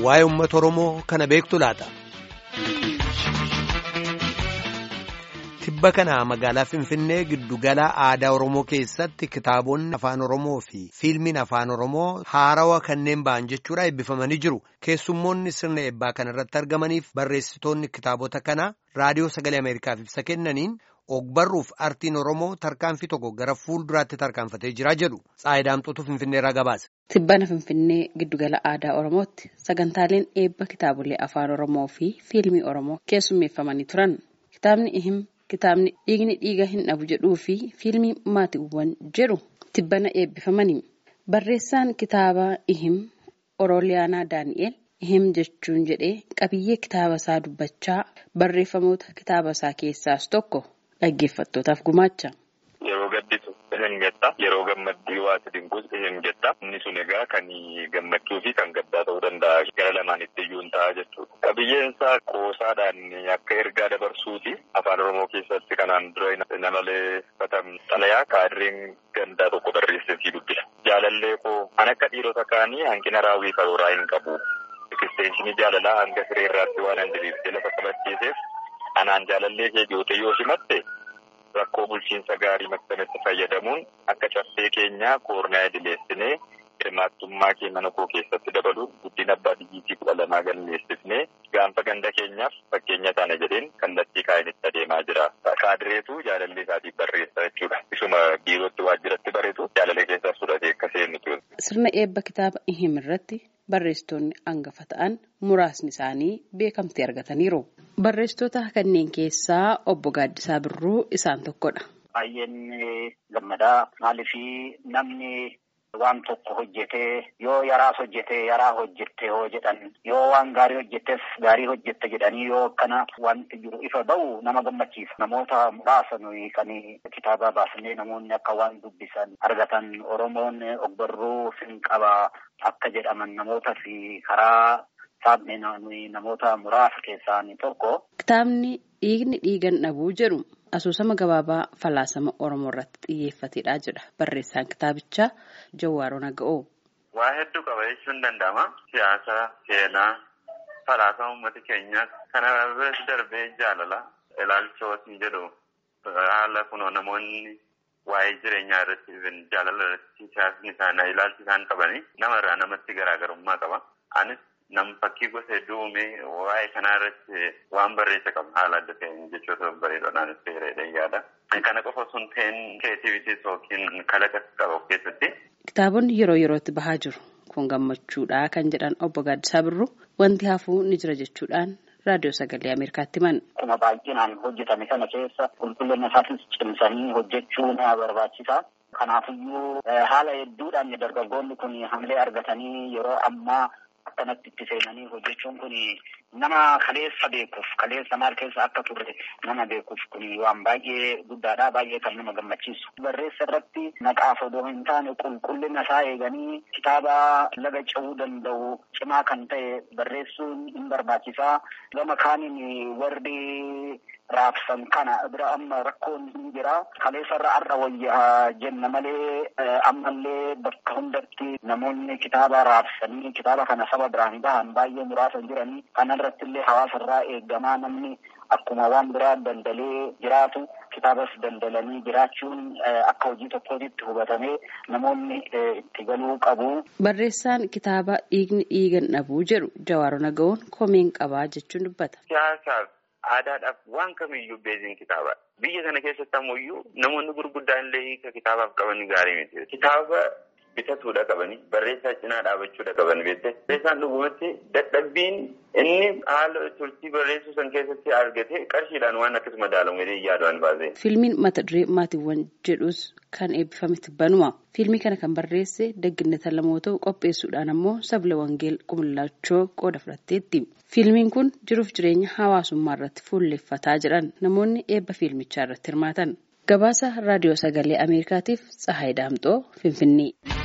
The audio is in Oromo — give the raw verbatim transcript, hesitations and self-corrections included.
waa'ee uummata Oromoo kana beektu laata? Tibba kana magaalaa Finfinnee giddugala aadaa Oromoo keessatti kitaabonni afaan Oromoo fi fiilmiin afaan Oromoo haarawaa kanneen ba'an jechuudha eebbifamanii jiru. Keessummoonni sirna eebbaa kanarratti argamaniif barreessitoonni kitaabota kana raadiyoo sagalee Ameerikaaf ibsa kennaniin ogbarruuf artiin Oromoo tarkaanfii tokko gara fuulduraatti tarkaanfatee jira jedhu. Tsaayidaamtuutu Finfinneerraa gabaase. Tibbana Finfinnee giddugala aadaa Oromootti sagantaaleen eebba kitaabolee afaan Oromoo fi fiilmii Oromoo keessummeeffamanii turan. Kitaabni ihim Kitaabni dhiigni dhiiga hin dhabu jedhuu fi fiilmii maatiiwwan jedhu tibbana eebbifamanii. Barreessaan kitaaba ihim Orooliyaanaa Daani'el ihim jechuun jedhee qabiyyee kitaaba isaa dubbachaa barreeffamoota kitaaba isaa keessaas tokko dhaggeeffattootaaf gumaacha. Yeroo gaddisu ihim jetta, yeroo gammaddii waati dinqus ihim jetta. Inni sun egaa kan gammachuu fi kan gaddaa ta'uu danda'a. Gara lamaanitti iyyuu hin ta'a jechuudha. Qabiyyeen isaa qoosaadhaan akka ergaa dabarsuuti. Afaan Oromoo keessatti kanaan dura namalee fatam xalayaa kaadireen gandaa tokko barreessee dubbisa. Jaalallee koo an akka dhiirota kaanii hanqina raawwii karooraa hin qabu. Ekistenshinii jaalalaa hanga siree irraatti waan hin diriirsee lafa qabachiiseef anaan jaalallee kee goote yoo himatte rakkoo bulchiinsa gaarii maxxanetti fayyadamuun akka caffee keenyaa koornaa idileessinee hirmaattummaa kee mana koo keessatti dabaluun guddina abbaa biyyiitii kudha lamaa galmeessifnee gaanfa ganda keenyaaf fakkeenya taana jedheen kallattii kaa'initti adeemaa jira. Kaadireetu jaalallee isaatiif barreessa jechuudha. Isuma biirootti waajjiratti bareetu jaalallee keessaa fudhatee akka seenutu. Sirna eebba kitaaba ihim irratti barreessitoonni hangafa ta'an muraasni isaanii beekamtii argataniiru. Barreessitoota kanneen keessaa obbo Gaaddisaa Birruu isaan tokkodha. Baay'een gammadaa maaliifii namni waan tokko hojjetee yoo yaraas hojjetee yaraa hojjettee hoo jedhan yoo waan gaarii hojjetteef gaarii hojjette jedhanii yoo akkana wanti jiru ifa ba'u nama gammachiisa. Namoota muraasa nuyi kan kitaaba baasnee namoonni akka waan dubbisan argatan Oromoon ogbarruu sin qaba akka jedhaman namoota fi karaa saabne nuyi namoota muraasa keessaa ni tokko. Kitaabni dhiigni dhiigan dhabuu jedhu asoosama gabaabaa falaasama Oromoo irratti xiyyeeffatedha jedha barreessaan kitaabichaa Jawwaaroo Naga'oo. Waa hedduu qaba jechuun danda'ama. Siyaasa, seenaa, falaasama uummata keenyaa kana irratti darbee jaalala ilaalchooti jedhu haala kunoo namoonni waa'ee jireenyaa irratti jaalala irratti siyaasni isaanii ilaalchi isaan qabanii nama irraa namatti garaagarummaa qaba. Anis nam fakkii gosa hedduu uumee waa'ee kanaa irratti waan barreessa qabu haala adda ta'een jechoota bareedoodhaan itti hiriiree yaada. Kana qofa osoo hin ta'in kireetiviitii yookiin kalaqa qaba of keessatti. Kitaabonni yeroo yerootti bahaa jiru kun gammachuudha kan jedhan obbo Gaaddisaa Birruu wanti hafuu ni jira jechuudhaan raadiyoo sagalee Ameerikaatti himan. Kuma baay'inaan hojjetame kana keessa qulqullina isaatis cimsanii hojjechuu ni barbaachisa. Kanaafiyyuu haala hedduudhaan dargaggoonni kun hamilee argatanii yeroo ammaa akkanatti itti seenanii hojjechuun kun nama kaleessa beekuuf kaleessa maal keessa akka turre nama beekuuf kun waan baay'ee guddaadha, baay'ee kan nama gammachiisu. Barreessa irratti naqaaf odoo hin taane qulqullina isaa eeganii kitaaba laga ce'uu danda'u cimaa kan ta'e barreessuun hin barbaachisaa. Gama kaaniin warri raabsan kana bira amma rakkoon hin jira. Kaleessarra arra wayyaa jenna malee ammallee bakka hundatti namoonni kitaaba raabsanii kitaaba kana saba biraan bahan baay'ee muraasa jiranii. Kanarratti illee hawaasarraa eegamaa namni akkuma waan biraa daldalee jiraatu kitaabas daldalanii jiraachuun akka hojii tokkootti hubatamee namoonni itti galuu qabu. Barreessaan kitaaba dhiigni dhiigan dhabuu jedhu Jawwaaroo Naga'oon komeen qabaa jechuun dubbata. Siyaasaaf aadaadhaaf waan kamiyyuu beeziin kitaaba. Biyya kana keessatti ammoo namoonni gurguddaan illee hiika kitaabaaf qaban gaarii miti. Kitaaba bitatuudha qabanii barreessaa cinaa dhaabachuudha qaban beekte. Barreessaan dhugumatti dadhabbiin inni haala turtii barreessuu san keessatti argate qarshiidhaan waan akkasuma madaalamu jedhee yaadaan baasee. Fiilmiin mata duree maatiiwwan jedhus kan eebbifame tibbanuma. Fiilmii kana kan barreesse Dagginneta Lamoo ta'u qopheessuudhaan ammoo Sabla Wangeel Qumullaachoo qooda fudhatteetti. Fiilmiin kun jiruuf jireenya hawaasummaa irratti fuulleffataa jiran namoonni eebba fiilmichaa irratti hirmaatan. Gabaasa raadiyoo sagalee Ameerikaatiif Tsaayidaamxoo Finfinnee.